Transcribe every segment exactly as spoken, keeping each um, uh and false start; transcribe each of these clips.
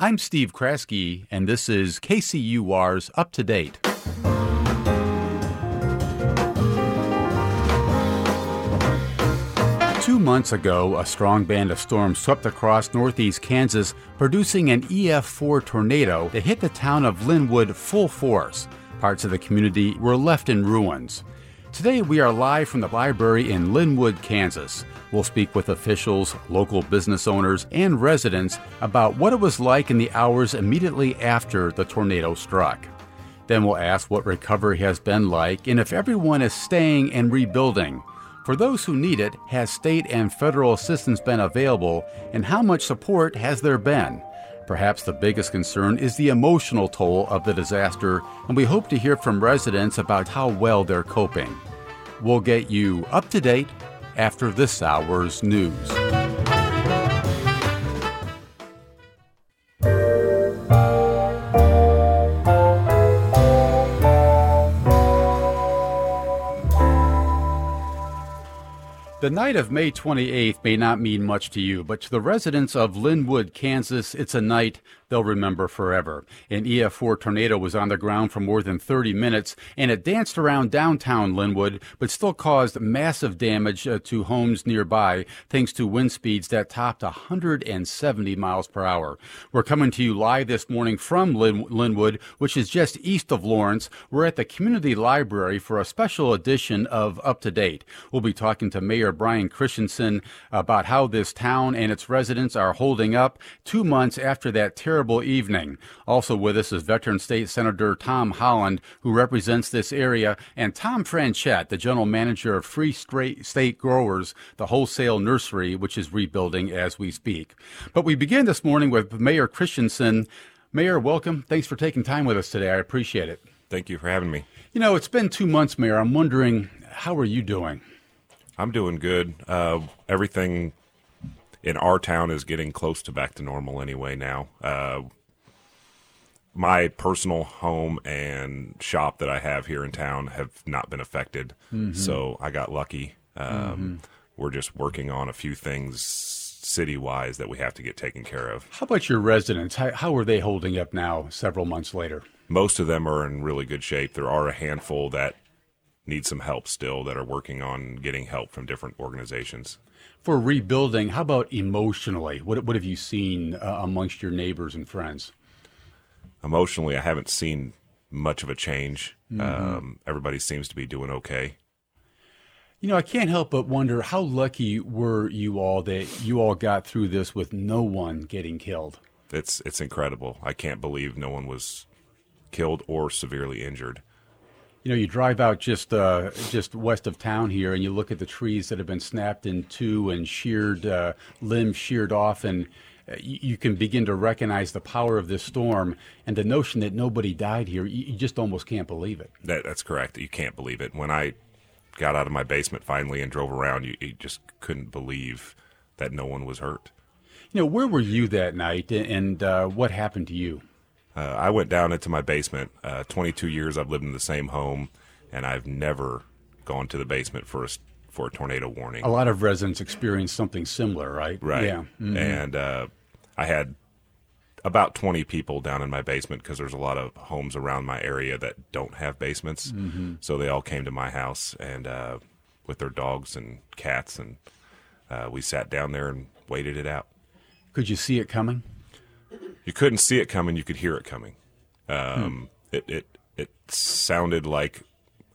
I'm Steve Kraske, and this is K C U R's Up to Date. Two months ago, a strong band of storms swept across northeast Kansas, producing an E F four tornado that hit the town of Linwood full force. Parts of the community were left in ruins. Today, we are live from the library in Linwood, Kansas. We'll speak with officials, local business owners, and residents about what it was like in the hours immediately after the tornado struck. Then we'll ask what recovery has been like and if everyone is staying and rebuilding. For those who need it, has state and federal assistance been available, and how much support has there been? Perhaps the biggest concern is the emotional toll of the disaster, and we hope to hear from residents about how well they're coping. We'll get you up to date after this hour's news. The night of May twenty-eighth may not mean much to you, but to the residents of Linwood, Kansas, it's a night they'll remember forever. An E F four tornado was on the ground for more than thirty minutes, and it danced around downtown Linwood, but still caused massive damage uh, to homes nearby, thanks to wind speeds that topped one hundred seventy miles per hour. We're coming to you live this morning from Lin- Linwood, which is just east of Lawrence. We're at the community library for a special edition of Up to Date. We'll be talking to Mayor Brian Christensen about how this town and its residents are holding up two months after that terrible evening. Also with us is veteran state senator Tom Holland, who represents this area, and Tom Franchette, the general manager of Free State Growers, the wholesale nursery, which is rebuilding as we speak. But we begin this morning with Mayor Christensen. Mayor, welcome. Thanks for taking time with us today. I appreciate it. Thank you for having me. You know, it's been two months, Mayor. I'm wondering, how are you doing? I'm doing good. Uh, everything in our town is getting close to back to normal anyway now. Uh, my personal home and shop that I have here in town have not been affected, mm-hmm. so I got lucky. Um, mm-hmm. We're just working on a few things city-wise that we have to get taken care of. How about your residents? How, how are they holding up now several months later? Most of them are in really good shape. There are a handful that need some help still, that are working on getting help from different organizations. For rebuilding, how about emotionally? What what have you seen uh, amongst your neighbors and friends? Emotionally, I haven't seen much of a change. Mm-hmm. Um, everybody seems to be doing okay. You know, I can't help but wonder, how lucky were you all that you all got through this with no one getting killed? It's it's incredible. I can't believe no one was killed or severely injured. You know, you drive out just uh, just west of town here, and you look at the trees that have been snapped in two and sheared, uh, limbs sheared off, and uh, you, you can begin to recognize the power of this storm. And the notion that nobody died here, you, you just almost can't believe it. That, that's correct. You can't believe it. When I got out of my basement finally and drove around, you, you just couldn't believe that no one was hurt. You know, where were you that night, and uh, what happened to you? Uh, I went down into my basement. Uh, twenty-two years I've lived in the same home, and I've never gone to the basement for a, for a tornado warning. A lot of residents experience something similar, right? Right. Yeah. Mm-hmm. And uh, I had about twenty people down in my basement because there's a lot of homes around my area that don't have basements. Mm-hmm. So they all came to my house and uh, with their dogs and cats, and uh, we sat down there and waited it out. Could you see it coming? You couldn't see it coming. You could hear it coming. Um, hmm. It it it sounded like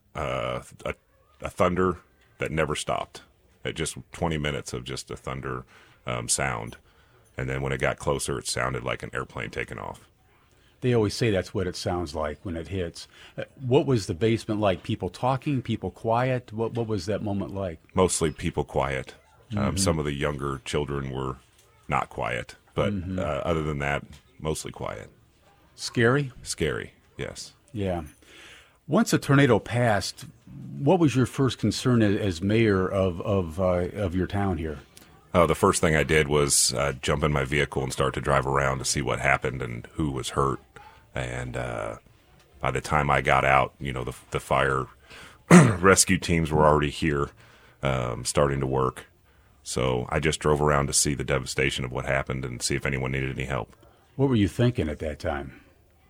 uh, a, a thunder that never stopped. It just twenty minutes of just a thunder um, sound, and then when it got closer, it sounded like an airplane taking off. They always say that's what it sounds like when it hits. Uh, what was the basement like? People talking? People quiet? What what was that moment like? Mostly people quiet. Mm-hmm. Um, some of the younger children were not quiet. But mm-hmm. uh, other than that, mostly quiet. Scary? Scary, yes. Yeah. Once a tornado passed, what was your first concern as, as mayor of of, uh, of your town here? Uh, the first thing I did was uh, jump in my vehicle and start to drive around to see what happened and who was hurt. And uh, by the time I got out, you know, the, the fire rescue teams were already here, um, starting to work. So I just drove around to see the devastation of what happened and see if anyone needed any help. What were you thinking at that time?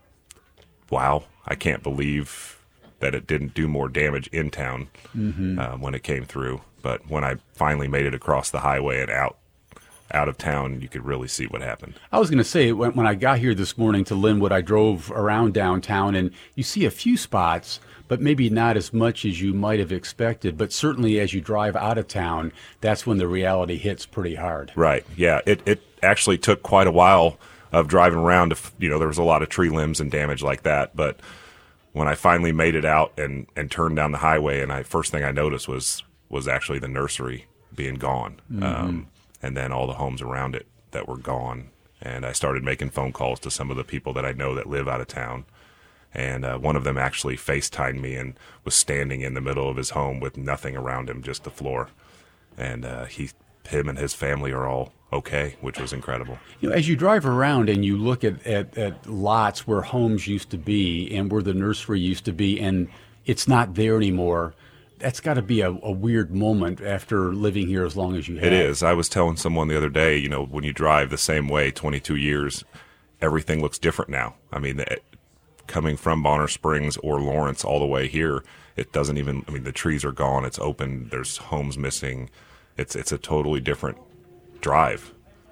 Wow, I can't believe that it didn't do more damage in town mm-hmm. uh, when it came through. But when I finally made it across the highway and out out of town, you could really see what happened. I was going to say, when, when I got here this morning to Linwood, I drove around downtown, and you see a few spots, but maybe not as much as you might have expected. But certainly as you drive out of town, that's when the reality hits pretty hard. Right, yeah. It, it actually took quite a while of driving around. To, you know, there was a lot of tree limbs and damage like that. But when I finally made it out and, and turned down the highway, and I first thing I noticed was was actually the nursery being gone. Mm-hmm. Um, and then all the homes around it that were gone. And I started making phone calls to some of the people that I know that live out of town. And uh, one of them actually FaceTimed me and was standing in the middle of his home with nothing around him, just the floor. And uh, he, him and his family are all okay, which was incredible. You know, as you drive around and you look at, at, at lots where homes used to be and where the nursery used to be, and it's not there anymore, that's got to be a, a weird moment after living here as long as you have. It is. I was telling someone the other day, you know, when you drive the same way twenty-two years, everything looks different now. I mean, it, coming from Bonner Springs or Lawrence all the way here, it doesn't even, I mean, the trees are gone. It's open. There's homes missing. It's, it's a totally different drive.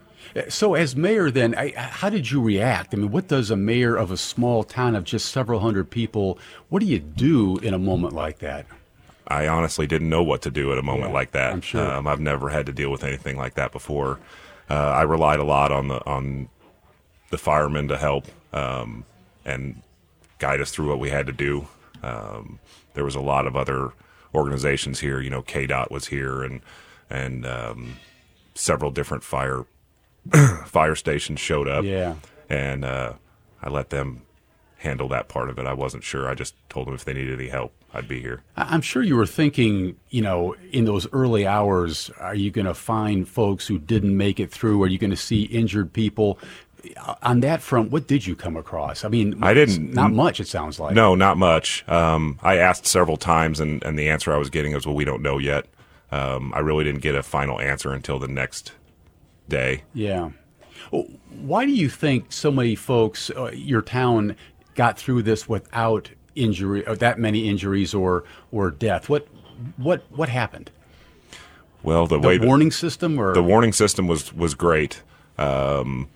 So as mayor then, I, how did you react? I mean, what does a mayor of a small town of just several hundred people, what do you do in a moment like that? I honestly didn't know what to do at a moment yeah, like that. I'm sure. Um, I've never had to deal with anything like that before. Uh, I relied a lot on the on the firemen to help um, and guide us through what we had to do. Um, there was a lot of other organizations here. You know, K DOT was here, and and um, several different fire fire stations showed up. Yeah, and uh, I let them handle that part of it. I wasn't sure. I just told them if they needed any help, I'd be here. I'm sure you were thinking, you know, in those early hours, are you going to find folks who didn't make it through? Are you going to see injured people? On that front, what did you come across? I mean, I didn't. Not much, it sounds like. No, not much. Um, I asked several times, and, and the answer I was getting was, well, we don't know yet. Um, I really didn't get a final answer until the next day. Yeah. Why do you think so many folks, uh, your town, got through this without injury, or that many injuries or or death? What what what happened? Well, the, the way warning the, system, or the warning system was was great. Um,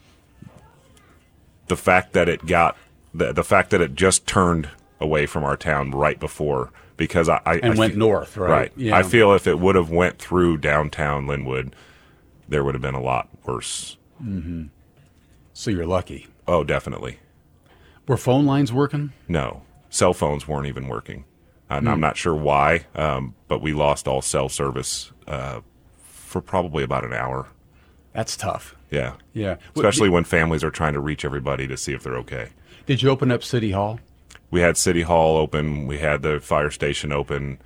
the fact that it got the the fact that it just turned away from our town right before, because I, I and I went fe- north, right? Right. Yeah. I feel if it would have went through downtown Linwood, there would have been a lot worse. Mm-hmm. So you're lucky. Oh, definitely. Were phone lines working? No. Cell phones weren't even working. And Mm. I'm not sure why, um, but we lost all cell service uh, for probably about an hour. That's tough. Yeah. Yeah. Especially when families are trying to reach everybody to see if they're okay. Did you open up City Hall? We had City Hall open. We had the fire station open,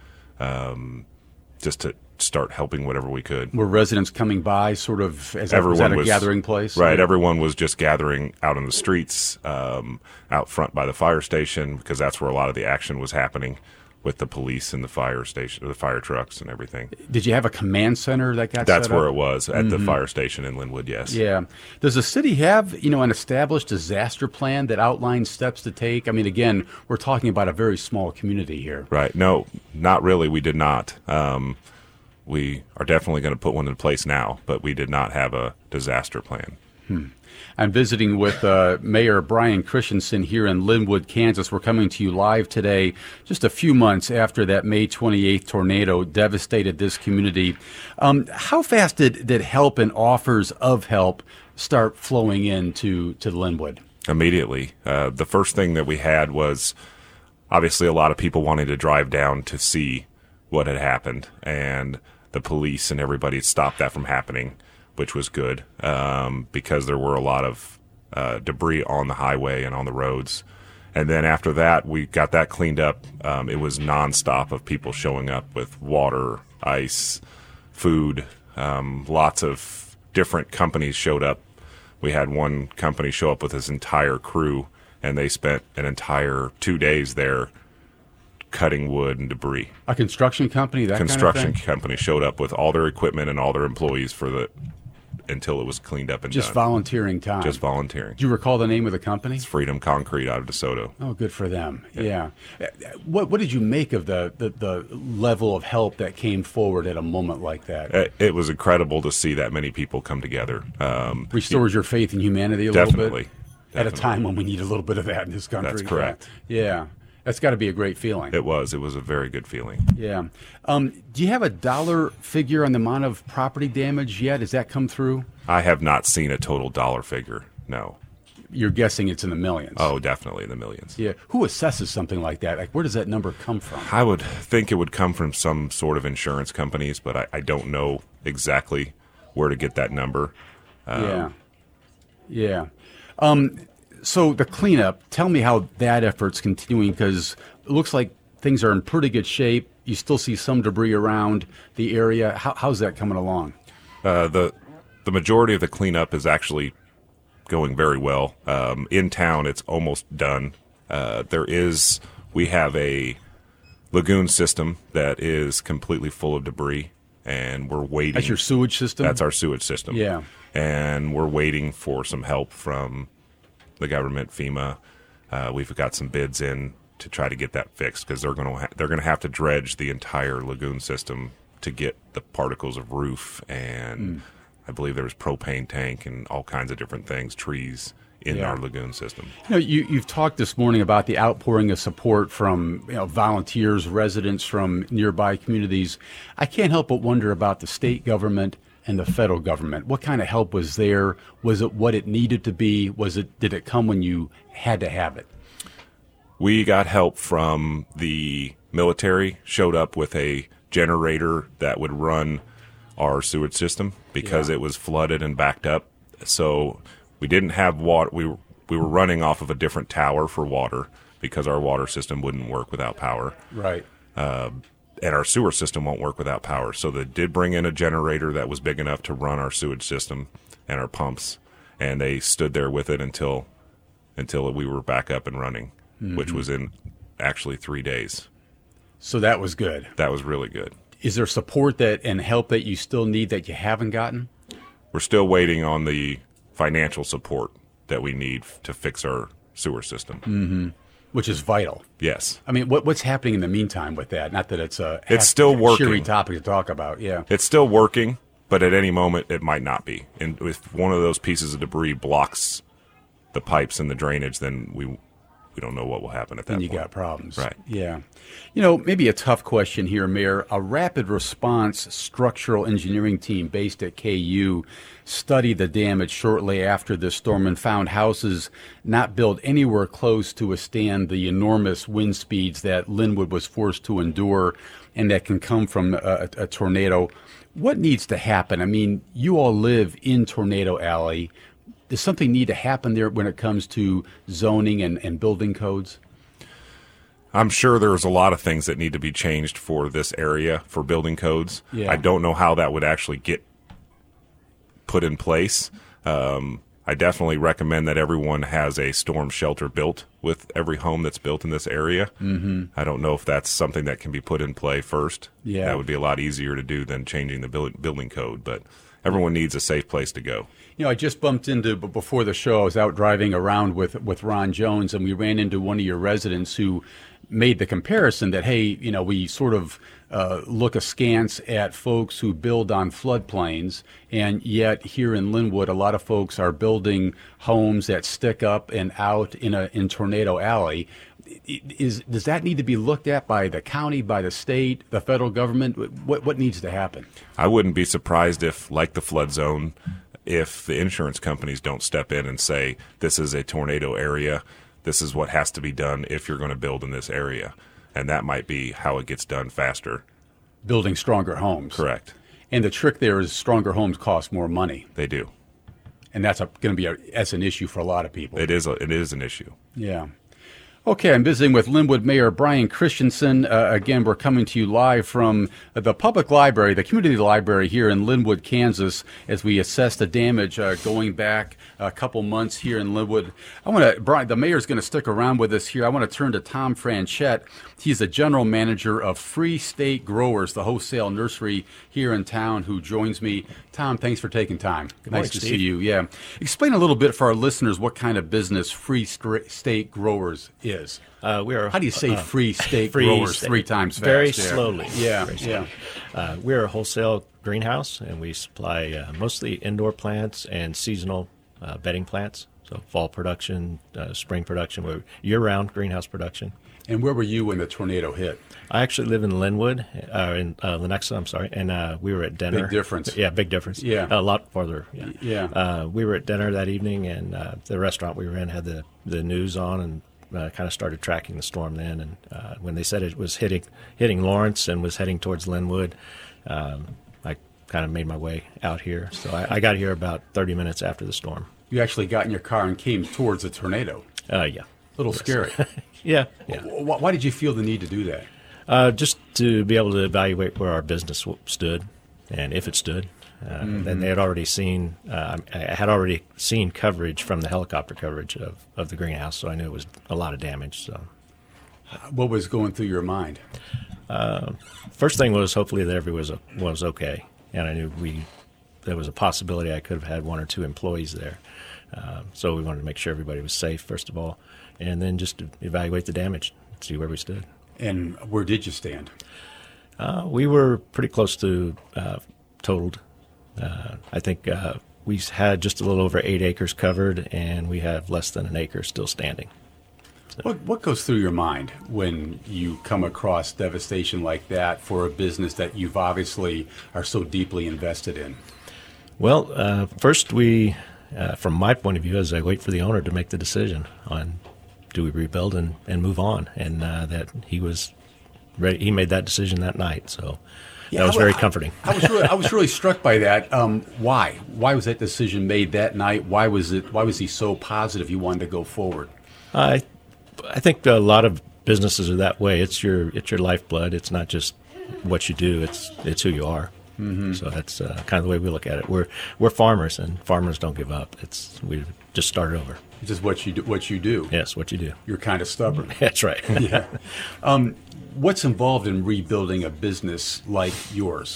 um, just to start helping whatever we could. Were residents coming by sort of as everyone was that a was, gathering place? Right. Everyone was just gathering out in the streets, um, out front by the fire station, because that's where a lot of the action was happening with the police and the fire station, the fire trucks and everything. Did you have a command center that got That's set where up? it was, at mm-hmm. the fire station in Linwood, yes. Yeah. Does the city have, you know, an established disaster plan that outlines steps to take? I mean, again, we're talking about a very small community here. Right. No, not really. We did not. Um, we are definitely going to put one in place now, but we did not have a disaster plan. Hmm. I'm visiting with uh, Mayor Brian Christensen here in Linwood, Kansas. We're coming to you live today, just a few months after that May twenty-eighth tornado devastated this community. Um, how fast did, did help and offers of help start flowing into to Linwood? Immediately. Uh, the first thing that we had was obviously a lot of people wanting to drive down to see what had happened, and the police and everybody stopped that from happening, which was good, um, because there were a lot of uh, debris on the highway and on the roads. And then after that, we got that cleaned up. Um, it was nonstop of people showing up with water, ice, food. Um, lots of different companies showed up. We had one company show up with his entire crew, and they spent an entire two days there cutting wood and debris. A construction company, that construction kind of thing? company showed up with all their equipment and all their employees for the until it was cleaned up and Just done. volunteering time. Just volunteering. Do you recall the name of the company? It's Freedom Concrete out of DeSoto. Oh, good for them. Yeah. yeah. What What did you make of the, the, the level of help that came forward at a moment like that? It, it was incredible to see that many people come together. Um, Restores your faith in humanity a definitely, little bit? Definitely. At a time when we need a little bit of that in this country. That's correct. Yeah. yeah. That's got to be a great feeling. It was. It was a very good feeling. Yeah. Um, do you have a dollar figure on the amount of property damage yet? Has that come through? I have not seen a total dollar figure, no. You're guessing it's in the millions. Oh, definitely in the millions. Yeah. Who assesses something like that? Like, where does that number come from? I would think it would come from some sort of insurance companies, but I, I don't know exactly where to get that number. Um, yeah. Yeah. Um, so the cleanup, tell me how that effort's continuing, because it looks like things are in pretty good shape. You still see some debris around the area. How, how's that coming along? Uh, the the majority of the cleanup is actually going very well. Um, in town, it's almost done. Uh, there is, we have a lagoon system that is completely full of debris, and we're waiting. That's your sewage system? That's our sewage system. Yeah. And we're waiting for some help from the government, FEMA. Uh, we've got some bids in to try to get that fixed, because they're going to ha- they're going to have to dredge the entire lagoon system to get the particles of roof, and mm. I believe there was propane tank and all kinds of different things, trees in yeah. our lagoon system. You know, you, you've talked this morning about the outpouring of support from you know, volunteers, residents from nearby communities. I can't help but wonder about the state government and the federal government. What kind of help was there? Was it what it needed to be? Was it? Did it come when you had to have it? We got help from the military, showed up with a generator that would run our sewage system because yeah. it was flooded and backed up. So we didn't have water. We were, we were running off of a different tower for water because our water system wouldn't work without power. Right. Uh, and our sewer system won't work without power. So they did bring in a generator that was big enough to run our sewage system and our pumps, and they stood there with it until until we were back up and running, mm-hmm. which was in actually three days. So that was good. That was really good. Is there support that and help that you still need that you haven't gotten? We're still waiting on the financial support that we need to fix our sewer system. Mm-hmm. Which is vital. Yes. I mean, what, what's happening in the meantime with that? Not that it's a it's still working. cheery topic to talk about. Yeah, it's still working, but at any moment it might not be. And if one of those pieces of debris blocks the pipes and the drainage, then we we don't know what will happen at that then you point. got problems. Right. Yeah. You know, maybe a tough question here, Mayor. A rapid response structural engineering team based at K U studied the damage shortly after this storm and found houses not built anywhere close to withstand the enormous wind speeds that Lynnwood was forced to endure and that can come from a, a tornado. What needs to happen? I mean, you all live in Tornado Alley. Does something need to happen there when it comes to zoning and, and building codes? I'm sure there's a lot of things that need to be changed for this area for building codes. Yeah. I don't know how that would actually get put in place. Um, I definitely recommend that everyone has a storm shelter built with every home that's built in this area. Mm-hmm. I don't know if that's something that can be put in play first. Yeah. That would be a lot easier to do than changing the build, building code, but everyone needs a safe place to go. You know, I just bumped into, before the show, I was out driving around with, with Ron Jones, and we ran into one of your residents who made the comparison that, hey, you know, we sort of uh, look askance at folks who build on floodplains, and yet here in Lynnwood, a lot of folks are building homes that stick up and out in a in Tornado Alley. Is does that need to be looked at by the county, by the state, the federal government? What what needs to happen? I wouldn't be surprised if, like the flood zone, if the insurance companies don't step in and say, this is a tornado area, this is what has to be done if you're going to build in this area. And that might be how it gets done faster. Building stronger homes. Correct. And the trick there is stronger homes cost more money. They do. And that's going to be a, that's an issue for a lot of people. It is a, it is an issue. Yeah. Okay, I'm visiting with Linwood Mayor Brian Christensen. Uh, again, we're coming to you live from the public library, the community library here in Linwood, Kansas, as we assess the damage uh, going back a couple months here in Linwood. I want to, Brian, the mayor's going to stick around with us here. I want to turn to Tom Franchette. He's the general manager of Free State Growers, the wholesale nursery here in town, who joins me. Tom, thanks for taking time. Good nice morning, to Steve. see you. Yeah, explain a little bit for our listeners what kind of business Free Stra- State Growers is. Uh, we are. How do you say uh, Free State free Growers state. three times fast? Very Yeah. slowly. Yeah, Very yeah. slowly. Uh, we're a wholesale greenhouse, and we supply uh, mostly indoor plants and seasonal uh, bedding plants. So fall production, uh, spring production, we're year-round greenhouse production. And where were you when the tornado hit? I actually live in Linwood, uh, in uh, Lenexa, I'm sorry, and uh, we were at dinner. Big difference. Yeah, big difference. Yeah. A lot farther. Yeah. Yeah. Uh, we were at dinner that evening, and uh, the restaurant we were in had the, the news on, and uh, kind of started tracking the storm then. And uh, when they said it was hitting hitting Lawrence and was heading towards Linwood, um, I kind of made my way out here. So I, I got here about thirty minutes after the storm. You actually got in your car and came towards the tornado. Uh, yeah. A little scary. Yeah. Yeah. Why, why did you feel the need to do that? Uh, just to be able to evaluate where our business w- stood, and if it stood. Uh, Mm-hmm. And they had already seen, uh, I had already seen coverage from the helicopter coverage of, of the greenhouse, so I knew it was a lot of damage. So, What was going through your mind? uh, first thing was hopefully that everyone was was okay, and I knew we there was a possibility I could have had one or two employees there. Uh, so we wanted to make sure everybody was safe first of all, and then just to evaluate the damage, see where we stood. And where did you stand? Uh, we were pretty close to uh, totaled. Uh, I think uh, we had just a little over eight acres covered, and we have less than an acre still standing. What, what goes through your mind when you come across devastation like that for a business that you've obviously are so deeply invested in? Well, uh, first we, uh, from my point of view, is I wait for the owner to make the decision on do we rebuild and, and move on, and uh, that he was ready. He made that decision that night, so Yeah, that was I- very I- comforting. I was really, I was really struck by that. Um, why? Why was that decision made that night? Why was it? Why was he so positive he wanted to go forward? I, I think a lot of businesses are that way. It's your it's your lifeblood. It's not just what you do. It's it's who you are. Mm-hmm. So that's uh, kind of the way we look at it. We're we're farmers, and farmers don't give up. It's we just start over. It's just what you do. What you do. Yes, what you do. You're kind of stubborn. That's right. Yeah. Um, what's involved in rebuilding a business like yours?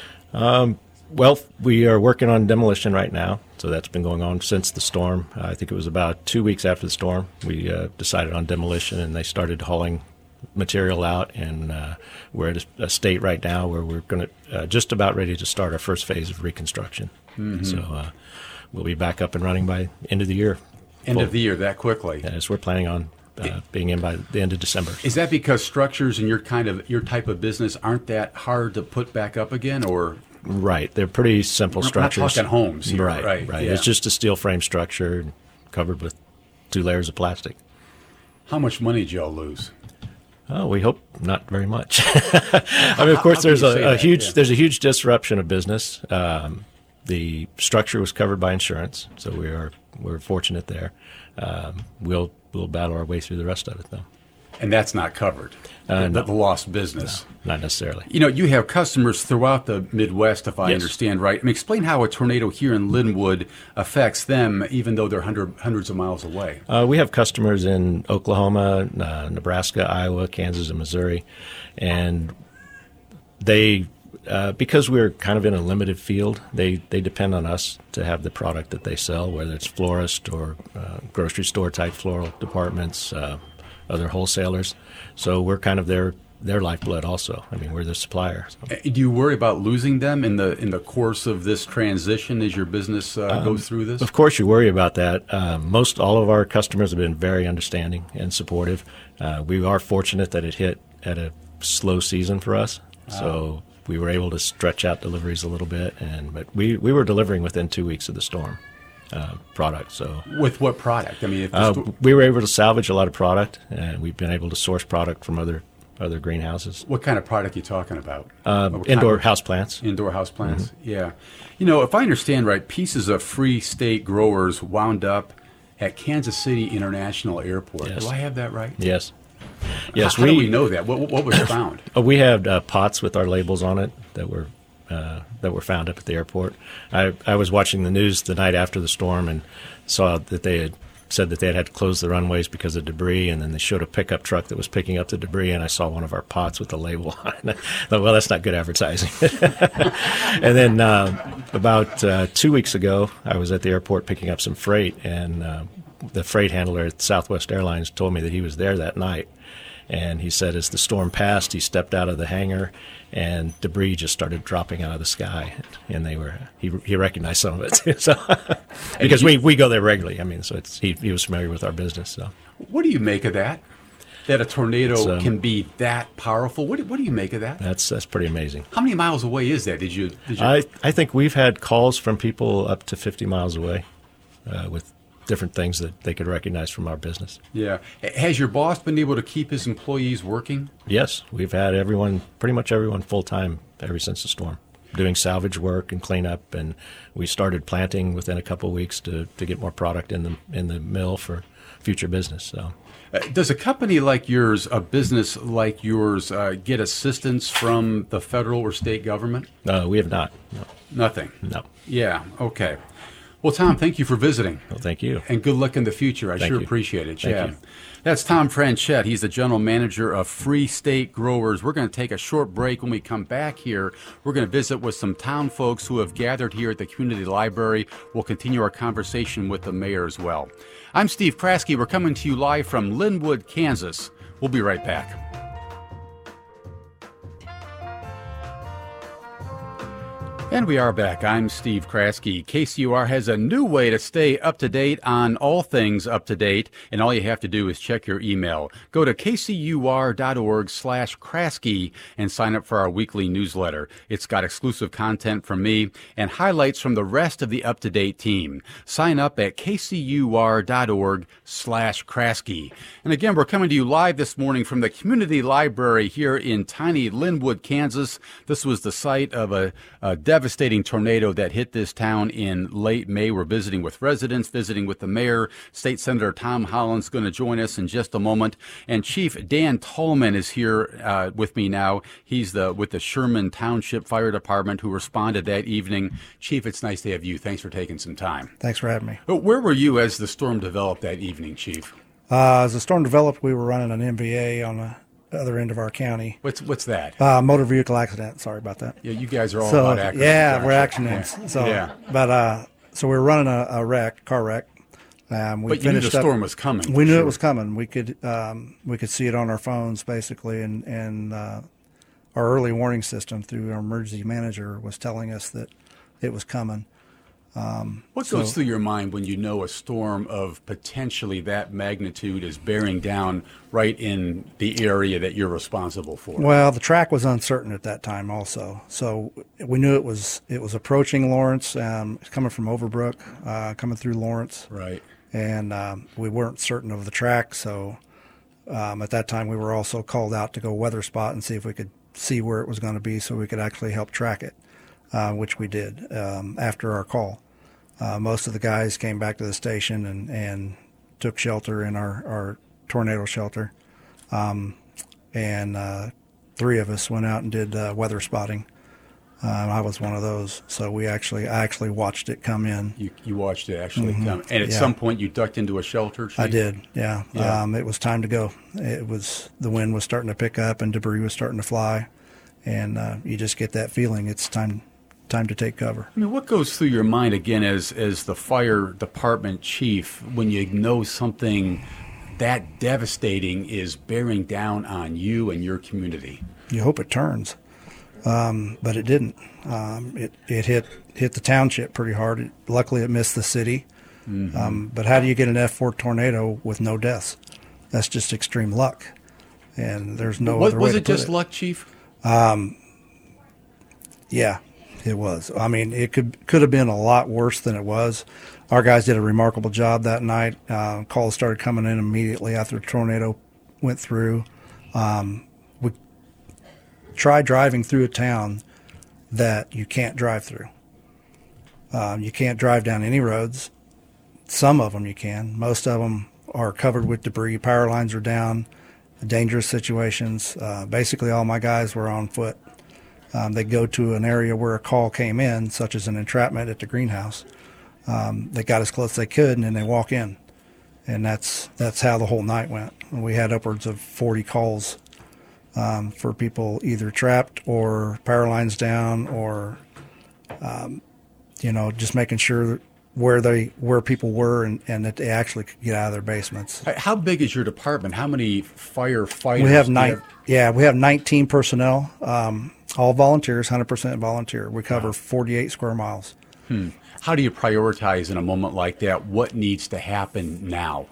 Well, we are working on demolition right now, so that's been going on since the storm. Uh, I think it was about two weeks after the storm. We uh, decided on demolition, and they started hauling material out, and uh, we're at a, a state right now where we're going to uh, just about ready to start our first phase of reconstruction. Mm-hmm. So uh, we'll be back up and running by end of the year. End Full. of the year, that quickly. As we're planning on uh, being in by the end of December. Is that because structures in your kind of your type of business aren't that hard to put back up again, or Right, they're pretty simple We're not structures. talking homes here, right? right, Right, yeah. It's just a steel frame structure covered with two layers of plastic. how much money did y'all lose? Oh, we hope not very much. I mean, of course, how can there's you say a, a that? huge Yeah. there's a huge disruption of business. Um, the structure was covered by insurance, so we are we're fortunate there. Um, we'll we'll battle our way through the rest of it, though. And that's not covered. Uh, the, no. the lost business. Not necessarily. You know, you have customers throughout the Midwest, if I Yes. understand right. I mean, explain how a tornado here in Linwood affects them, even though they're hundred, hundreds of miles away. Uh, we have customers in Oklahoma, uh, Nebraska, Iowa, Kansas, and Missouri, and they, uh, because we're kind of in a limited field, they, they depend on us to have the product that they sell, whether it's florist or uh, grocery store type floral departments, uh, other wholesalers. So we're kind of their their lifeblood also. I mean, we're the supplier. So. Uh, Do you worry about losing them in the in the course of this transition as your business uh, goes through this? Of course, you worry about that. Uh, most all of our customers have been very understanding and supportive. Uh, we are fortunate that it hit at a slow season for us, so we were able to stretch out deliveries a little bit. And but we, we were delivering within two weeks of the storm uh, product. So With what product? I mean, if the uh, sto- we were able to salvage a lot of product, and we've been able to source product from other other greenhouses, what kind of product are you talking about? uh, What kind indoor of- house plants. Indoor house plants, yeah. You know, if I understand right, pieces of Free State Growers wound up at Kansas City International Airport. Yes. Do I have that right? Yes. Yes, How, how do we know that? What, what was found? Uh, we had uh, pots with our labels on it that were uh, that were found up at the airport. I, I was watching the news the night after the storm and saw that they had said that they had had to close the runways because of debris, and then they showed a pickup truck that was picking up the debris, and I saw one of our pots with the label on it. I thought, well, that's not good advertising. And then uh, about uh, two weeks ago, I was at the airport picking up some freight, and uh, the freight handler at Southwest Airlines told me that he was there that night. And he said as the storm passed, he stepped out of the hangar, and debris just started dropping out of the sky. And they were he he recognized some of it too, so because we, we go there regularly. I mean, so it's he, he was familiar with our business. So what do you make of that? That a tornado So, can be that powerful? What do, what do you make of that? that's that's pretty amazing. How many miles away is that? Did you? Did you I I think we've had calls from people up to fifty miles away uh, with different things that they could recognize from our business. yeah. Has your boss been able to keep his employees working? Yes, we've had everyone, pretty much everyone full time ever since the storm, doing salvage work and cleanup, and we started planting within a couple of weeks to, to get more product in the in the mill for future business. So, Uh, does a company like yours, a business like yours, uh, get assistance from the federal or state government? uh, we have not. No, Nothing. no. Yeah. Okay. Well, Tom, thank you for visiting. Well, thank you. And good luck in the future. I Thank sure you. appreciate it, Thank Chad. you. That's Tom Franchette. He's the general manager of Free State Growers. We're going to take a short break. When we come back here, we're going to visit with some town folks who have gathered here at the community library. We'll continue our conversation with the mayor as well. I'm Steve Kraske. We're coming to you live from Linwood, Kansas. We'll be right back. And we are back. I'm Steve Kraske. K C U R has a new way to stay up to date on all things up to date, and all you have to do is check your email. Go to kcur.org slash Kraske and sign up for our weekly newsletter. It's got exclusive content from me and highlights from the rest of the up to date team. Sign up at kcur.org slash Kraske. And again, we're coming to you live this morning from the community library here in tiny Linwood, Kansas. This was the site of a, a devastating tornado that hit this town in late May. We're visiting with residents, visiting with the mayor. State Senator Tom Holland's going to join us in just a moment. And Chief Dan Tolman is here uh, with me now. He's the with the Sherman Township Fire Department who responded that evening. Chief, it's nice to have you. Thanks for taking some time. Thanks for having me. But where were you as the storm developed that evening, Chief? Uh, as the storm developed, we were running an M V A on the other end of our county. What's what's that? Uh, motor vehicle accident. Sorry about that. Yeah, you guys are all so about accidents. yeah, aren't we're you? accidents. Yeah. So, yeah. but uh, so we were running a, a wreck, car wreck. Um, we But you knew finished the up- storm was coming. We for knew sure. it was coming. We could um, we could see it on our phones basically, and and uh, our early warning system through our emergency manager was telling us that it was coming. What So- goes through your mind when you know a storm of potentially that magnitude is bearing down right in the area that you're responsible for? Well, the track was uncertain at that time, also. So we knew it was it was approaching Lawrence, um, coming from Overbrook, uh, coming through Lawrence, Right. and um, we weren't certain of the track. So um, at that time, we were also called out to go weather spot and see if we could see where it was going to be, so we could actually help track it, uh, which we did um, after our call. Uh, most of the guys came back to the station and, and took shelter in our, our tornado shelter. Um, and uh, three of us went out and did uh, weather spotting. Uh, I was one of those. So we actually, I actually watched it come in. You you watched it actually come. And at Yeah. some point you ducked into a shelter, Chief? I did, yeah. Yeah. Um, it was time to go. It was the wind was starting to pick up and debris was starting to fly, and uh, you just get that feeling. It's time, time to take cover. I mean, what goes through your mind again as as the fire department chief when you know something that devastating is bearing down on you and your community? You hope it turns, um, but it didn't. Um, it it hit hit the township pretty hard. It, luckily, it missed the city. Mm-hmm. Um, but how do you get an F four tornado with no deaths? That's just extreme luck, and there's no was other was way it to put just it. luck, Chief? Yeah, it was. I mean, it could could have been a lot worse than it was. Our guys did a remarkable job that night. Uh, calls started coming in immediately after the tornado went through. Um, we tried driving through a town that you can't drive through. Um, you can't drive down any roads. some of them you can. Most of them are covered with debris. Power lines are down, dangerous situations. Uh, basically, all my guys were on foot. Um, they go to an area where a call came in, such as an entrapment at the greenhouse. Um, they got as close as they could, and then they walk in. And that's that's how the whole night went. We had upwards of forty calls um, for people either trapped or power lines down, or um, you know, just making sure where they where people were and, and that they actually could get out of their basements. How big is your department? How many firefighters? We have do you nine. have? Yeah, we have nineteen personnel, um, all volunteers, one hundred percent volunteer. We cover wow. forty-eight square miles. Hmm. How do you prioritize in a moment like that? What needs to happen now?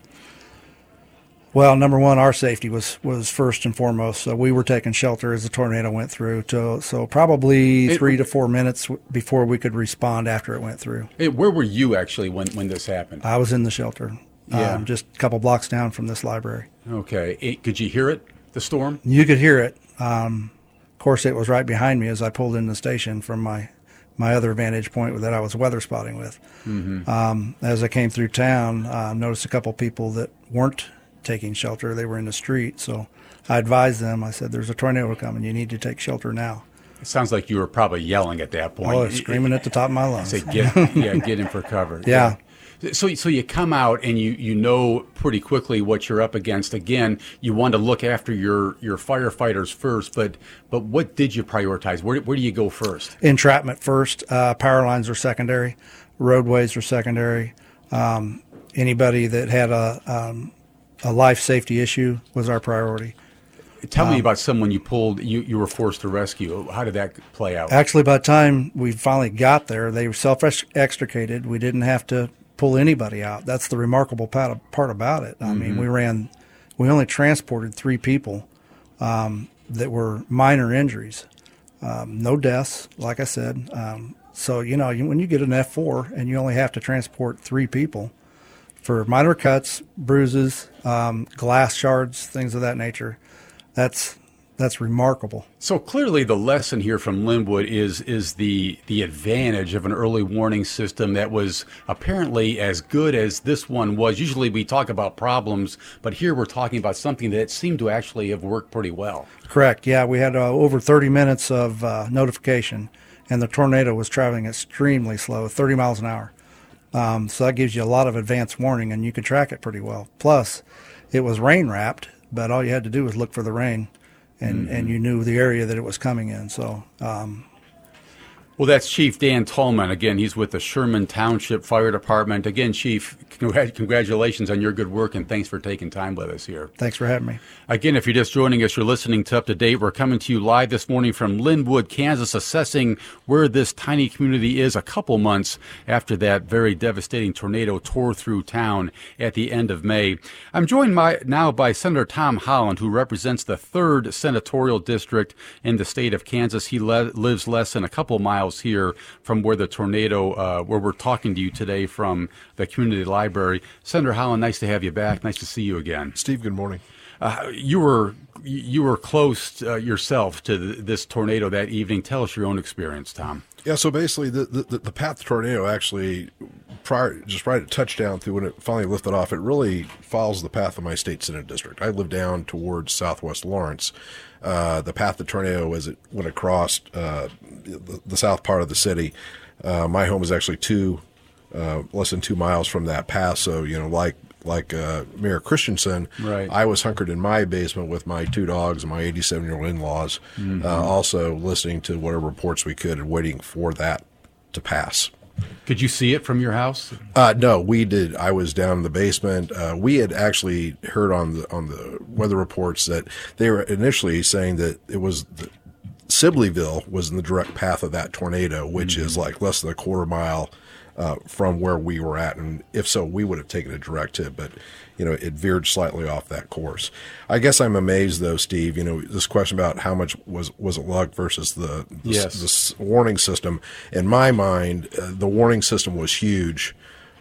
Well, number one, our safety was, was first and foremost. So we were taking shelter as the tornado went through. To, so probably it, three to four minutes before we could respond after it went through. It, where were you actually when, when this happened? I was in the shelter, yeah. um, just a couple blocks down from this library. Okay. It, could you hear it, the storm? You could hear it. Um, of course, it was right behind me as I pulled in the station from my my other vantage point that I was weather spotting with. Mm-hmm. Um, as I came through town, I uh, noticed a couple people that weren't taking shelter. They were in the street. So I advised them. I said, there's a tornado coming. You need to take shelter now. It sounds like you were probably yelling at that point. Oh, screaming at the top of my lungs. Say, get, yeah, get in for cover. Yeah. So, so you come out and you, you know pretty quickly what you're up against. Again, you want to look after your, your firefighters first, but but what did you prioritize? Where where do you go first? Entrapment first. Uh, power lines are secondary. Roadways are secondary. Um, anybody that had a um, a life safety issue was our priority. Tell um, me about someone you pulled, you, you were forced to rescue. How did that play out? Actually, by the time we finally got there, they were self-extricated. We didn't have to pull anybody out. That's the remarkable part about it. I mm-hmm. mean, we ran, we only transported three people um, that were minor injuries, um, no deaths, like I said. Um, so, you know, you, when you get an F four and you only have to transport three people for minor cuts, bruises, um, glass shards, things of that nature, that's That's remarkable. So clearly the lesson here from Lynnwood is is the the advantage of an early warning system that was apparently as good as this one was. Usually we talk about problems, but here we're talking about something that seemed to actually have worked pretty well. Correct. Yeah, we had uh, over thirty minutes of uh, notification, and the tornado was traveling extremely slow, thirty miles an hour. Um, so that gives you a lot of advance warning, and you could track it pretty well. Plus, it was rain-wrapped, but all you had to do was look for the rain. And, mm-hmm. and you knew the area that it was coming in. So, um, well, that's Chief Dan Tolman. Again, he's with the Sherman Township Fire Department. Again, Chief, congratulations on your good work, and thanks for taking time with us here. Thanks for having me. Again, if you're just joining us, you're listening to Up to Date. We're coming to you live this morning from Lynnwood, Kansas, assessing where this tiny community is a couple months after that very devastating tornado tore through town at the end of May. I'm joined by, now by Senator Tom Holland, who represents the third senatorial district in the state of Kansas. He le- lives less than a couple miles here from where the tornado, uh, where we're talking to you today from the community library. Senator Holland, nice to have you back. Nice to see you again. Steve, good morning. Uh, you were you were close uh, yourself to the, this tornado that evening. Tell us your own experience, Tom. Yeah, so basically the the, the path of the tornado actually, prior just right at touchdown through when it finally lifted off, it really follows the path of my state senate district. I live down towards southwest Lawrence. Uh, the path of the tornado as it went across uh, the, the south part of the city. Uh, my home is actually two, uh, less than two miles from that path. So, you know, like like uh, Mayor Christensen, right. I was hunkered in my basement with my two dogs and my eighty-seven-year-old in-laws, mm-hmm. uh, also listening to whatever reports we could and waiting for that to pass. Could you see it from your house? Uh, no, we did. I was down in the basement. Uh, we had actually heard on the on the weather reports that they were initially saying that it was the, Sibleyville was in the direct path of that tornado, which mm-hmm. is like less than a quarter mile uh, from where we were at. And if so, we would have taken a direct hit, but you know, it veered slightly off that course. I guess I'm amazed though, Steve, you know, this question about how much was, was it luck versus the, the, yes. the warning system. In my mind, uh, the warning system was huge.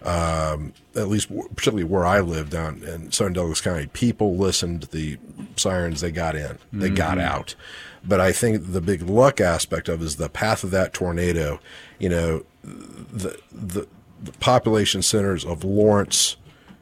Um, at least particularly where I live down in Southern Douglas County, people listened to the sirens. They got in, they mm-hmm. got out. But I think the big luck aspect of it is the path of that tornado. You know, the the the population centers of Lawrence,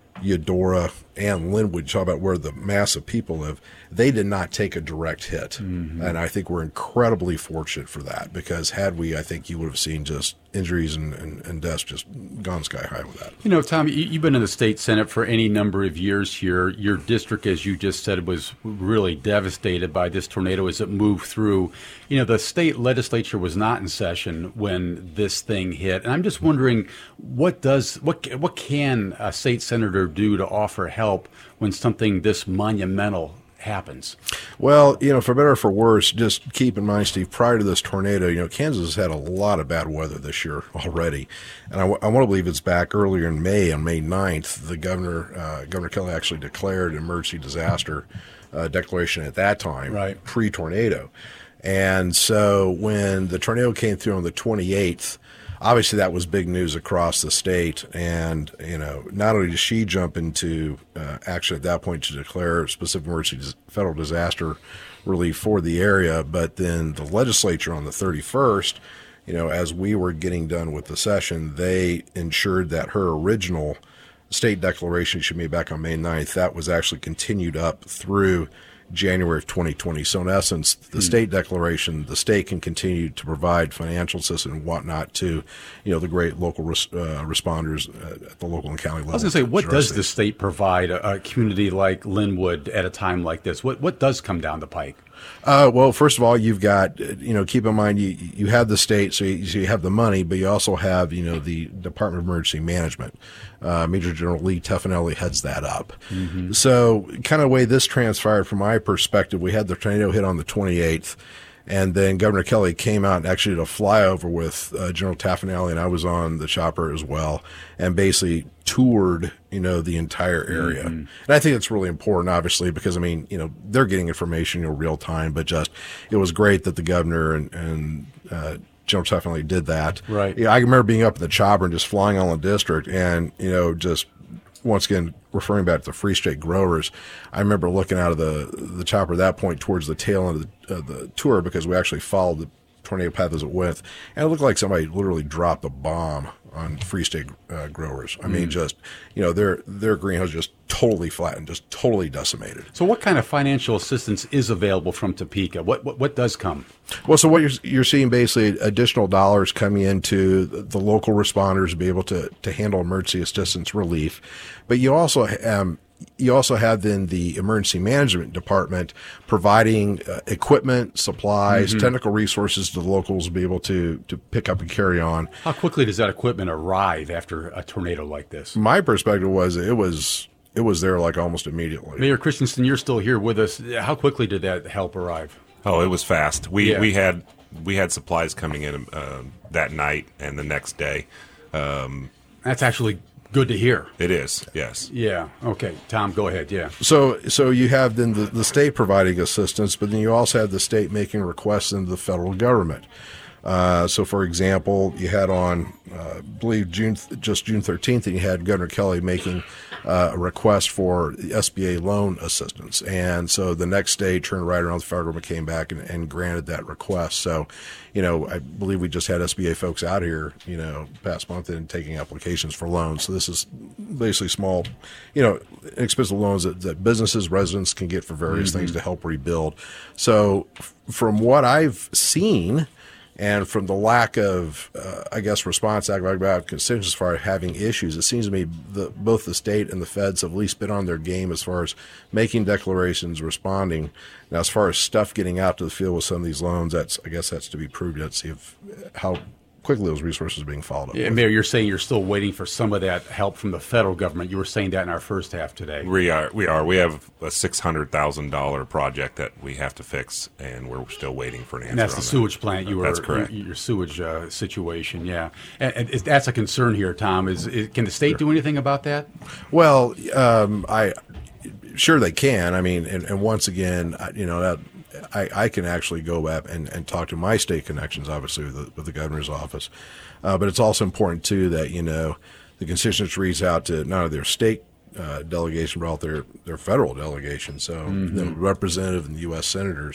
Eudora, and Linwood, talk about where the mass of people live, they did not take a direct hit. Mm-hmm. And I think we're incredibly fortunate for that, because had we, I think you would have seen just injuries and, and, and deaths just gone sky high with that. You know, Tom, you've been in the state Senate for any number of years here. Your district, as you just said, was really devastated by this tornado as it moved through. You know, the state legislature was not in session when this thing hit. And I'm just wondering, what does what what can a state senator do to offer help when something this monumental happens? Well, you know, for better or for worse, just keep in mind, Steve, prior to this tornado, you know, Kansas has had a lot of bad weather this year already. And I, w- I want to believe it's back earlier in May, on May ninth, the governor, uh, Governor Kelly actually declared an emergency disaster uh, declaration at that time, right, pre-tornado. And so when the tornado came through on the twenty-eighth, obviously that was big news across the state. And, you know, not only did she jump into uh, action at that point to declare specific emergency federal disaster relief for the area, but then the legislature on the thirty-first, you know, as we were getting done with the session, they ensured that her original state declaration she made back on May ninth, that was actually continued up through January of twenty twenty. So in essence, the hmm. state declaration, the state can continue to provide financial assistance and whatnot to, you know, the great local res- uh, responders at the local and county level. I was going to say, what does the state provide a, a community like Linwood at a time like this? What what does come down the pike? Uh, well, first of all, you've got, you know, keep in mind, you, you have the state, so you, so you have the money, but you also have, you know, the Department of Emergency Management. Uh, Major General Lee Tuffanelli heads that up. Mm-hmm. So kind of the way this transpired from my perspective, we had the tornado hit on the twenty-eighth, and then Governor Kelly came out and actually did a flyover with uh, General Tuffanelli, and I was on the chopper as well, and basically toured, you know, the entire area. Mm-hmm. And I think it's really important, obviously, because, I mean, you know, they're getting information, you know, real time, but just, it was great that the governor and, and uh, General Tuffanelli did that. Right. Yeah, I remember being up in the chopper and just flying on the district, and, you know, just once again, referring back to the Free State Growers, I remember looking out of the the chopper at that point towards the tail end of the, uh, the tour, because we actually followed the tornado path as it went, and it looked like somebody literally dropped a bomb on Free State uh, Growers. I mean, mm. just, you know, their their greenhouse just totally flattened, just totally decimated. So what kind of financial assistance is available from Topeka? What what, what does come? Well, so what you're, you're seeing basically additional dollars coming into the, the local responders to be able to, to handle emergency assistance relief. But you also um, you also have then the emergency management department providing uh, equipment, supplies, mm-hmm. technical resources to the locals to be able to, to pick up and carry on. How quickly does that equipment arrive after a tornado like this? My perspective was it was it was there like almost immediately. Mayor Christensen, you're still here with us. How quickly did that help arrive? Oh, it was fast. We yeah. we had we had supplies coming in uh, that night and the next day. Um, That's actually good to hear. It is, yes. Yeah. Okay, Tom, go ahead. Yeah. So, so you have then the, the state providing assistance, but then you also have the state making requests into the federal government. Uh, so, for example, you had on, uh, I believe, June just June thirteenth, and you had Governor Kelly making uh, a request for S B A loan assistance. And so the next day, turned right around, the federal government came back and, and granted that request. So, you know, I believe we just had S B A folks out here, you know, past month and taking applications for loans. So this is basically small, you know, inexpensive loans that, that businesses, residents can get for various mm-hmm. things to help rebuild. So f- from what I've seen, and from the lack of, uh, I guess, response about constituents as far as having issues, it seems to me that both the state and the feds have at least been on their game as far as making declarations, responding. Now, as far as stuff getting out to the field with some of these loans, that's I guess that's to be proved yet. See if how quickly those resources are being followed up. Yeah, with. Mayor, you're saying you're still waiting for some of that help from the federal government. You were saying that in our first half today. We are. We are. We have a six hundred thousand dollars project that we have to fix, and we're still waiting for an answer. And that's on the that. sewage plant. You were. That's correct. Your, your sewage uh, situation. Yeah, and, and is, that's a concern here, Tom. Is, is can the state sure. do anything about that? Well, um, I sure they can. I mean, and, and once again, you know that. I, I can actually go back and, and talk to my state connections, obviously, with the, with the governor's office. Uh, but it's also important, too, that, you know, the constituents reach out to not only their state uh, delegation, but also their, their federal delegation. So, mm-hmm. the representative and the U S senators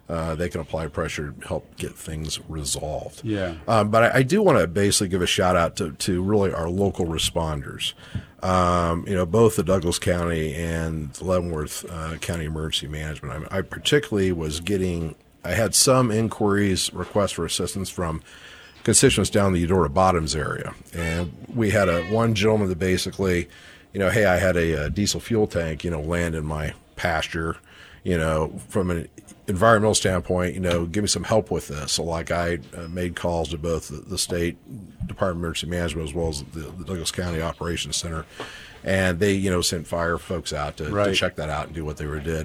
uh, they can apply pressure to help get things resolved. Yeah. Um, but I, I do want to basically give a shout out to, to really our local responders. Um, you know, both the Douglas County and Leavenworth uh, County Emergency Management. I, I particularly was getting, I had some inquiries, requests for assistance from constituents down in the Eudora Bottoms area. And we had a one gentleman that basically, you know, hey, I had a, a diesel fuel tank, you know, land in my pasture, you know, from an environmental standpoint, you know, give me some help with this. So like I uh, made calls to both the, the state Department of Emergency Management as well as the, the Douglas County Operations Center. And they, you know, sent fire folks out to, right. to check that out and do what they were did.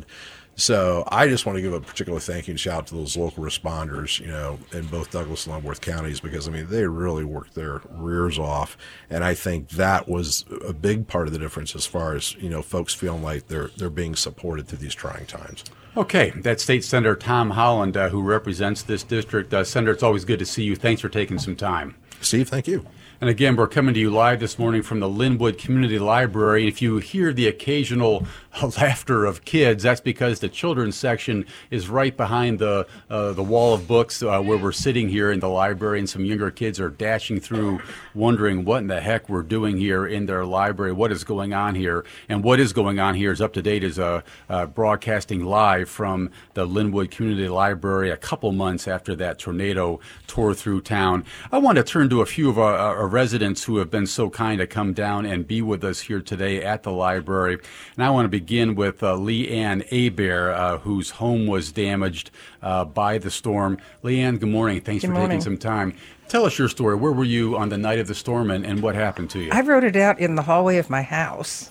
So I just want to give a particular thank you and shout out to those local responders, you know, in both Douglas and Leavenworth counties, because, I mean, they really worked their rears off. And I think that was a big part of the difference as far as, you know, folks feeling like they're they're being supported through these trying times. Okay, that's State Senator Tom Holland, uh, who represents this district. Uh, Senator, it's always good to see you. Thanks for taking some time. Steve, thank you. And again, we're coming to you live this morning from the Linwood Community Library. If you hear the occasional laughter of kids, that's because the children's section is right behind the uh, the wall of books uh, where we're sitting here in the library, and some younger kids are dashing through wondering what in the heck we're doing here in their library, what is going on here. And what is going on here is Up to Date is uh, uh, broadcasting live from the Linwood Community Library a couple months after that tornado tore through town. I want to turn to a few of our, our residents who have been so kind to come down and be with us here today at the library. And I want to begin with uh, Leanne Abear, uh, whose home was damaged uh, by the storm. Leanne, good morning. Thanks good for morning. taking some time. Tell us your story. Where were you on the night of the storm, and, and what happened to you? I wrote it out in the hallway of my house.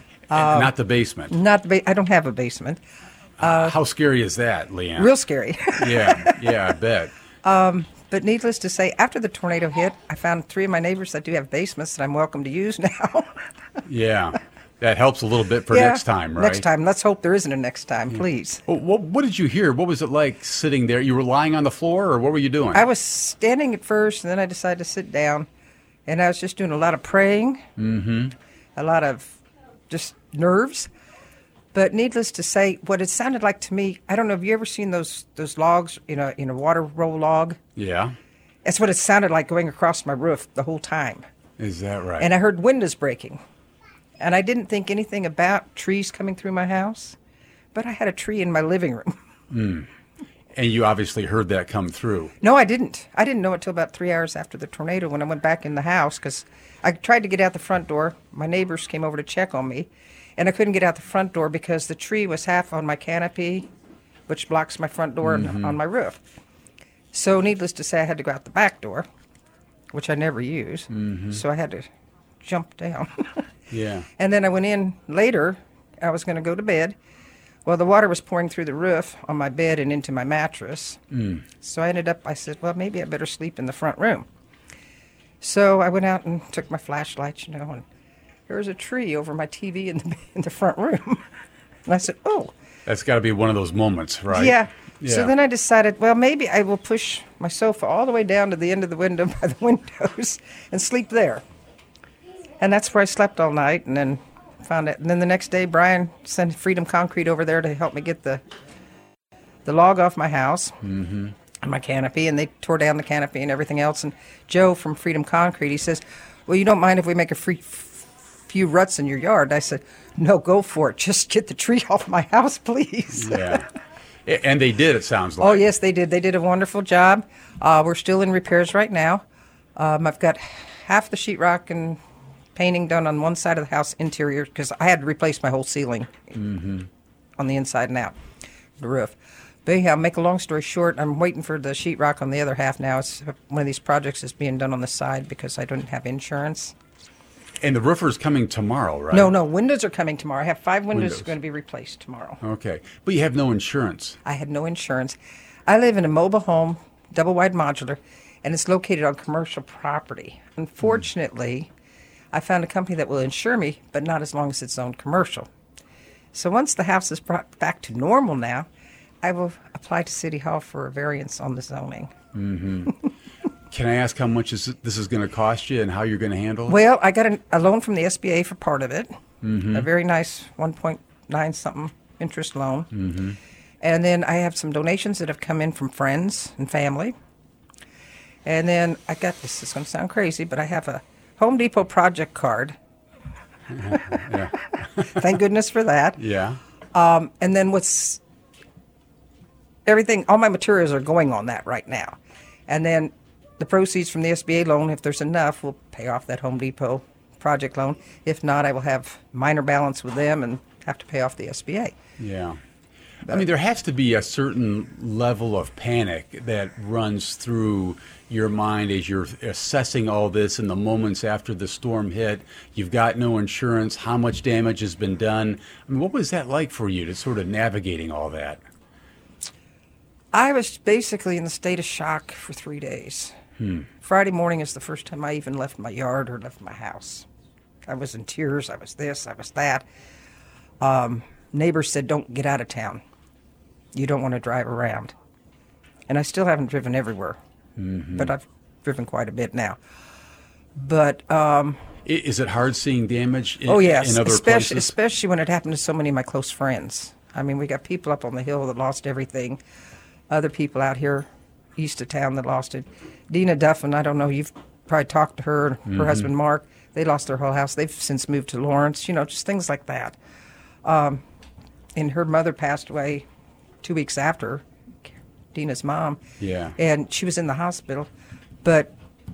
Uh, not the basement. Not the ba- I don't have a basement. Uh, How scary is that, Leanne? Real scary. yeah, yeah, I bet. Um, but needless to say, after the tornado hit, I found three of my neighbors that do have basements that I'm welcome to use now. Yeah. That helps a little bit for yeah, next time, right? Next time. Let's hope there isn't a next time, please. Well, what, what did you hear? What was it like sitting there? You were lying on the floor, or what were you doing? I was standing at first, and then I decided to sit down, and I was just doing a lot of praying, mm-hmm. a lot of just nerves. But needless to say, what it sounded like to me, I don't know, have you ever seen those those logs in a, in a water roll log? Yeah. That's what it sounded like going across my roof the whole time. Is that right? And I heard windows breaking. And I didn't think anything about trees coming through my house, but I had a tree in my living room. Mm. And you obviously heard that come through. No, I didn't. I didn't know it till about three hours after the tornado when I went back in the house, because I tried to get out the front door. My neighbors came over to check on me, and I couldn't get out the front door because the tree was half on my canopy, which blocks my front door mm-hmm. and on my roof. So needless to say, I had to go out the back door, which I never use. Mm-hmm. So I had to jump down. Yeah. And then I went in later. I was going to go to bed. Well, the water was pouring through the roof on my bed and into my mattress. Mm. So I ended up, I said, well, maybe I better sleep in the front room. So I went out and took my flashlight, you know, and there was a tree over my T V in the, in the front room. And I said, oh. That's got to be one of those moments, right? Yeah. yeah. So then I decided, well, maybe I will push my sofa all the way down to the end of the window by the windows and sleep there. And that's where I slept all night, and then found it. And then the next day, Brian sent Freedom Concrete over there to help me get the the log off my house mm-hmm. and my canopy, and they tore down the canopy and everything else. And Joe from Freedom Concrete, he says, well, you don't mind if we make a free, f- few ruts in your yard? I said, no, go for it. Just get the tree off my house, please. Yeah. And they did, it sounds like. Oh, yes, they did. They did a wonderful job. Uh, we're still in repairs right now. Um, I've got half the sheetrock and painting done on one side of the house interior, because I had to replace my whole ceiling mm-hmm. on the inside and out, the roof. But anyhow, make a long story short, I'm waiting for the sheetrock on the other half now. It's one of these projects is being done on the side because I don't have insurance. And the roofer's coming tomorrow, right? No, no, windows are coming tomorrow. I have five windows, Windows. going to be replaced tomorrow. Okay. But you have no insurance. I had no insurance. I live in a mobile home, double-wide modular, and it's located on commercial property. Unfortunately, mm. I found a company that will insure me, but not as long as it's owned commercial. So once the house is brought back to normal now, I will apply to City Hall for a variance on the zoning. Mm-hmm. Can I ask how much is, this is going to cost you and how you're going to handle it? Well, I got an, a loan from the S B A for part of it, mm-hmm. a very nice one point nine something interest loan. Mm-hmm. And then I have some donations that have come in from friends and family. And then I got, this is going to sound crazy, but I have a Home Depot project card. Yeah. Thank goodness for that. Yeah. Um, and then what's everything, all my materials are going on that right now. And then the proceeds from the S B A loan, if there's enough, will pay off that Home Depot project loan. If not, I will have minor balance with them and have to pay off the S B A. Yeah. I mean, there has to be a certain level of panic that runs through your mind as you're assessing all this in the moments after the storm hit. You've got no insurance. How much damage has been done? I mean, what was that like for you to sort of navigating all that? I was basically in the state of shock for three days. Hmm. Friday morning is the first time I even left my yard or left my house. I was in tears. I was this, I was that. Um, neighbors said, don't get out of town. You don't want to drive around. And I still haven't driven everywhere, mm-hmm. but I've driven quite a bit now. But um, is it hard seeing damage in, oh, yes, in other especially, places? especially when it happened to so many of my close friends. I mean, we got people up on the hill that lost everything. Other people out here east of town that lost it. Dina Duffin, I don't know, you've probably talked to her and her mm-hmm. husband Mark. They lost their whole house. They've since moved to Lawrence, you know, just things like that. Um, and her mother passed away two weeks after, Dina's mom. Yeah. And she was in the hospital. But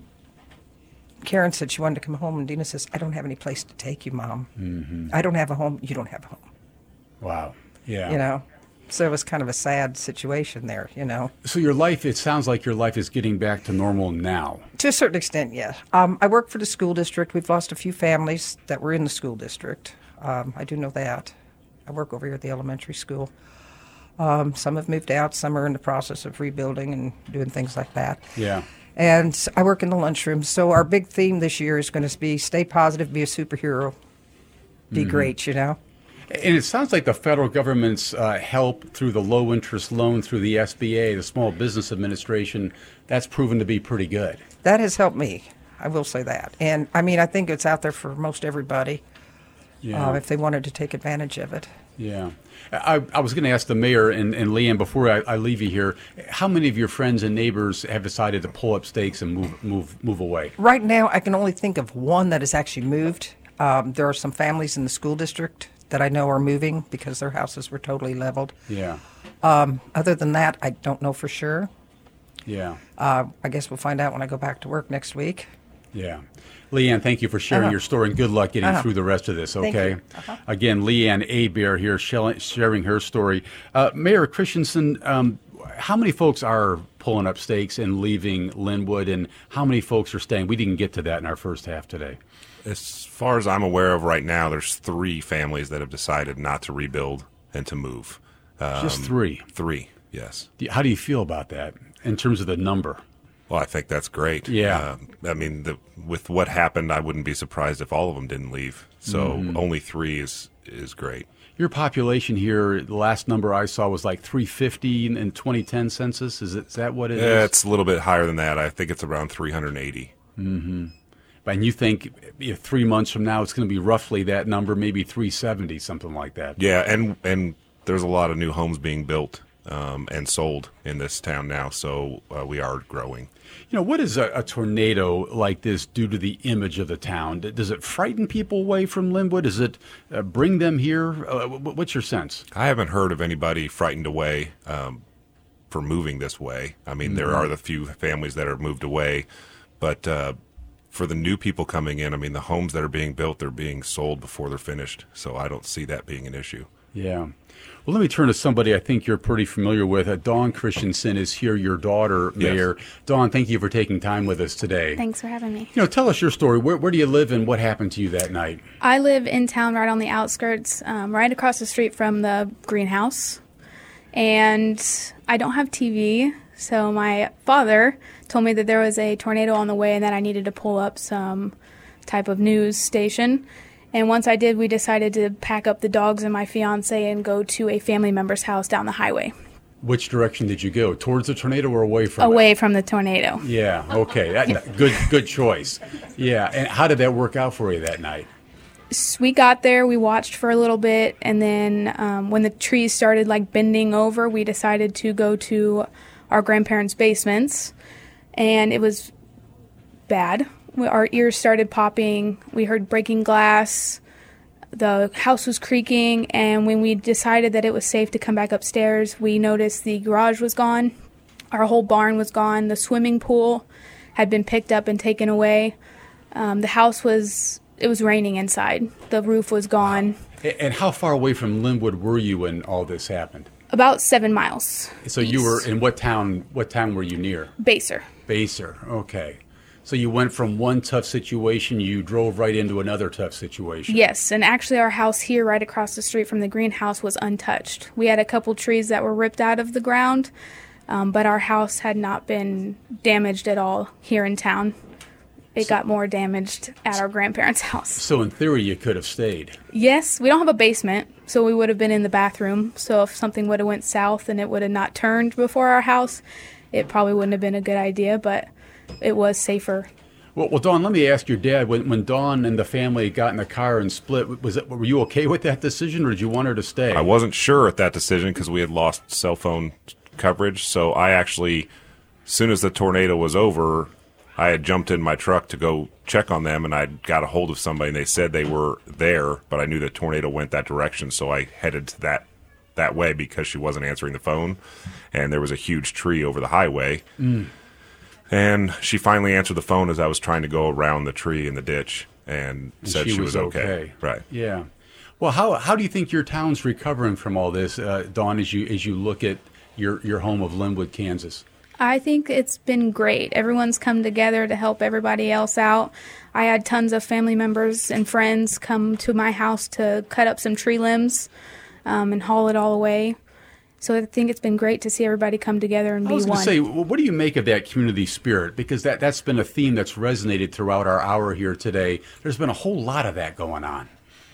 Karen said she wanted to come home, and Dina says, I don't have any place to take you, Mom. Mm-hmm. I don't have a home. You don't have a home. Wow. Yeah. You know? So it was kind of a sad situation there, you know. So your life, it sounds like your life is getting back to normal now. To a certain extent, yes. Um, I work for the school district. We've lost a few families that were in the school district. Um, I do know that. I work over here at the elementary school. Um, some have moved out. Some are in the process of rebuilding and doing things like that. Yeah. And I work in the lunchroom. So our big theme this year is going to be stay positive, be a superhero, be mm-hmm. great, you know. And it sounds like the federal government's uh, help through the low-interest loan through the S B A, the Small Business Administration, that's proven to be pretty good. That has helped me. I will say that. And, I mean, I think it's out there for most everybody yeah. uh, if they wanted to take advantage of it. Yeah. I, I was going to ask the mayor and, and Leanne, before I, I leave you here, how many of your friends and neighbors have decided to pull up stakes and move move, move away? Right now, I can only think of one that has actually moved. Um, there are some families in the school district that I know are moving because their houses were totally leveled. Yeah. Um, other than that, I don't know for sure. Yeah. Uh, I guess we'll find out when I go back to work next week. Yeah. Leanne, thank you for sharing uh-huh. your story, and good luck getting uh-huh. through the rest of this, okay? Uh-huh. Again, Leanne Hebert here sharing her story. Uh, Mayor Christensen, um, how many folks are pulling up stakes and leaving Linwood, and how many folks are staying? We didn't get to that in our first half today. As far as I'm aware of right now, there's three families that have decided not to rebuild and to move. Um, Just three? Three, yes. How do you feel about that in terms of the number? Well, I think that's great. Yeah. Uh, I mean, the, with what happened, I wouldn't be surprised if all of them didn't leave. So mm-hmm. only three is, is great. Your population here, the last number I saw was like three fifty in twenty ten census. Is, it, is that what it yeah, is? It's a little bit higher than that. I think it's around three hundred eighty. Mm-hmm. And you think you know, three months from now it's going to be roughly that number, maybe three seventy, something like that. Yeah, and and there's a lot of new homes being built um, and sold in this town now, so uh, we are growing. You know, what is a, a tornado like this do to the image of the town? Does it frighten people away from Linwood? Does it uh, bring them here? Uh, what's your sense? I haven't heard of anybody frightened away um, for moving this way. I mean, mm-hmm. there are the few families that are moved away, but uh, for the new people coming in, I mean, the homes that are being built, they're being sold before they're finished, so I don't see that being an issue. Yeah. Well, let me turn to somebody I think you're pretty familiar with. Uh, Dawn Christensen is here, your daughter, Mayor. Yes. Dawn, thank you for taking time with us today. Thanks for having me. You know, tell us your story. Where, where do you live and what happened to you that night? I live in town right on the outskirts, um, right across the street from the greenhouse. And I don't have T V, so my father told me that there was a tornado on the way and that I needed to pull up some type of news station. And once I did, we decided to pack up the dogs and my fiance and go to a family member's house down the highway. Which direction did you go? Towards the tornado or away from Away it? from the tornado. Yeah, okay. That, good good choice. Yeah, and how did that work out for you that night? S- We got there, we watched for a little bit, and then um, when the trees started like bending over, we decided to go to our grandparents' basements, and it was bad. We- Our ears started popping, we heard breaking glass, the house was creaking, and when we decided that it was safe to come back upstairs, we noticed the garage was gone, our whole barn was gone, the swimming pool had been picked up and taken away. Um, the house was, it was raining inside. The roof was gone. A- And how far away from Linwood were you when all this happened? About seven miles. So you were in what town? What town were you near? Baser. Baser. Okay. So you went from one tough situation, you drove right into another tough situation. Yes, and actually our house here right across the street from the greenhouse was untouched. We had a couple trees that were ripped out of the ground, um, but our house had not been damaged at all here in town. It got more damaged at our grandparents' house. So in theory, you could have stayed. Yes, we don't have a basement, so we would have been in the bathroom. So if something would have went south and it would have not turned before our house, it probably wouldn't have been a good idea, but it was safer. Well, well, Dawn, let me ask your dad. When, when Dawn and the family got in the car and split, was it, were you okay with that decision, or did you want her to stay? I wasn't sure at that decision because we had lost cell phone coverage. So I actually, as soon as the tornado was over, I had jumped in my truck to go check on them, and I got a hold of somebody, and they said they were there, but I knew the tornado went that direction, so I headed to that that way because she wasn't answering the phone, and there was a huge tree over the highway. Mm. And she finally answered the phone as I was trying to go around the tree in the ditch, and, And said she, was okay. okay. Right. Yeah. Well, how how do you think your town's recovering from all this, uh, Dawn, as you as you look at your, your home of Linwood, Kansas? I think it's been great. Everyone's come together to help everybody else out. I had tons of family members and friends come to my house to cut up some tree limbs um, and haul it all away. So I think it's been great to see everybody come together and I be was going one. to say, well, what do you make of that community spirit? Because that, that's been a theme that's resonated throughout our hour here today. There's been a whole lot of that going on.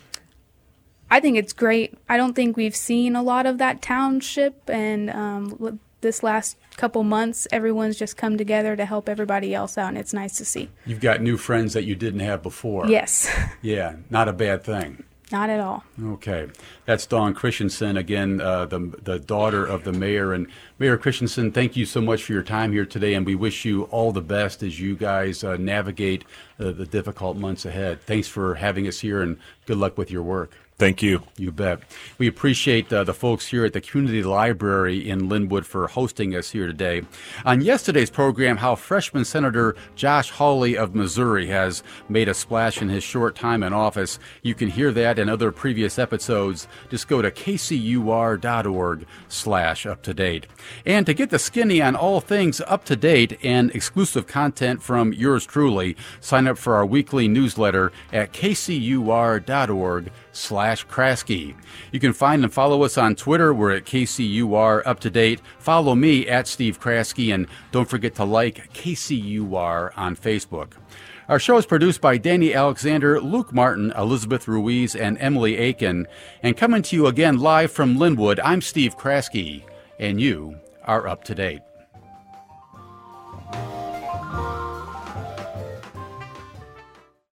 I think it's great. I don't think we've seen a lot of that township, and um, this last couple months, everyone's just come together to help everybody else out, and it's nice to see. You've got new friends that you didn't have before. Yes. Yeah, not a bad thing. Not at all. Okay. That's Dawn Christensen, again, uh, the the daughter of the mayor. And Mayor Christensen, thank you so much for your time here today, and we wish you all the best as you guys uh, navigate uh, the difficult months ahead. Thanks for having us here, and good luck with your work. Thank you. You bet. We appreciate uh, the folks here at the Community Library in Linwood for hosting us here today. On yesterday's program, how freshman Senator Josh Hawley of Missouri has made a splash in his short time in office. You can hear that and other previous episodes. Just go to kcur.org slash up to date. And to get the skinny on all things up to date and exclusive content from yours truly, sign up for our weekly newsletter at kcur.org slash Krasky. You can find and follow us on Twitter. We're at K C U R Up to Date. Follow me at Steve Krasky, and don't forget to like K C U R on Facebook. Our show is produced by Danny Alexander, Luke Martin, Elizabeth Ruiz, and Emily Aiken. And coming to you again live from Linwood, I'm Steve Krasky, and you are up to date.